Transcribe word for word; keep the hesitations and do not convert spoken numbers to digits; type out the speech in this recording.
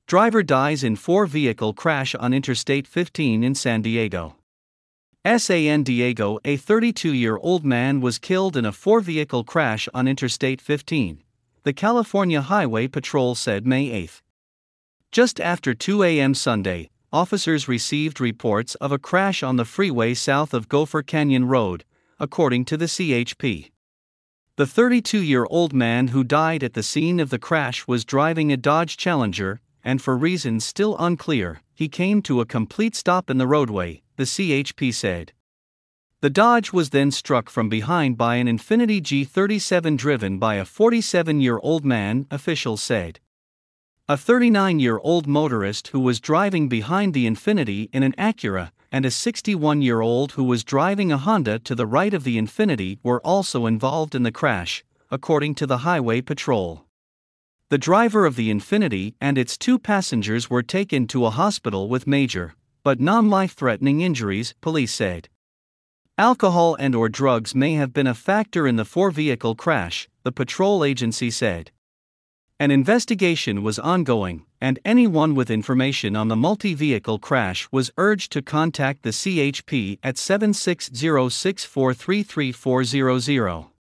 Driver dies in four-vehicle crash on Interstate fifteen in San Diego. San Diego, a thirty-two-year-old man was killed in a four-vehicle crash on Interstate fifteen, the California Highway Patrol said May eighth. Just after two a m Sunday, officers received reports of a crash on the freeway south of Gopher Canyon Road, according to the C H P. The thirty-two-year-old man who died at the scene of the crash was driving a Dodge Challenger, and for reasons still unclear, he came to a complete stop in the roadway, the C H P said. The Dodge was then struck from behind by an Infiniti G thirty-seven driven by a forty-seven-year-old man, officials said. A thirty-nine-year-old motorist who was driving behind the Infiniti in an Acura, and a sixty-one-year-old who was driving a Honda to the right of the Infiniti were also involved in the crash, according to the Highway Patrol. The driver of the Infiniti and its two passengers were taken to a hospital with major, but non-life-threatening injuries, police said. Alcohol and/or drugs may have been a factor in the four-vehicle crash, the patrol agency said. An investigation was ongoing, and anyone with information on the multi-vehicle crash was urged to contact the C H P at seven six zero, six four three, three four zero zero.